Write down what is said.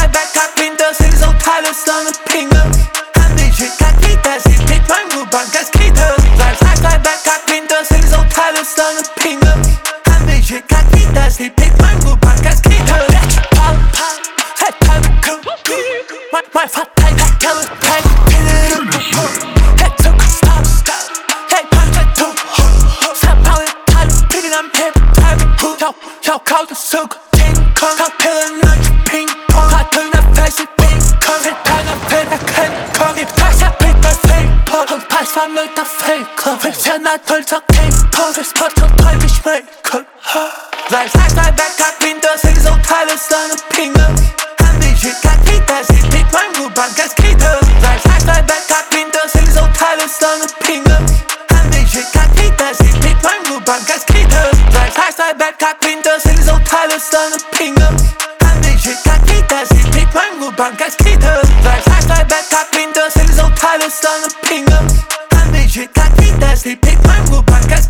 Sejt bag carpinter, sælges og tejlet slående penge. Han vil ikke kan lide deres pik, man kunne bankes kite. Sejt bag carpinter, sælges og tejlet slående penge. Han vil ikke kan lide deres pik, man kunne bankes kite. Sæt palme køb, mig fra dig, der kan pæk. Her tog stop, jeg palme to. Så bare jeg tejle, pikken om pæk, palme hud. Jeg kald det sukker, ting kong. Så pæden nødt til ping pong. Har døgn af fast i ping kong. Sæt palme af fæld, jeg kan kong. I plads, jeg pæk med fæk på. Hun pas for mød, der fæk kong. Hvis jeg nær tøl, så kæk på. Hvis på to tøj, vi smæk kong. Sejt bag carpinter, sælges og tejlet slående penge. Han vil ikke kan lide deres pik, man kunne bankes kite. Sejt bag carpinter, sælges og tejlet slående penge. Han vil ikke kan lide deres pik, man kunne bankes kite. Sejt bag carpinter, sælges og tejlet slående penge. Han vil ikke kan lide deres pik, man kunne bankes kite. Sejt bag carpinter, sælges og tejlet slående penge. Han vil ikke kan lide deres pik, man kunne bankes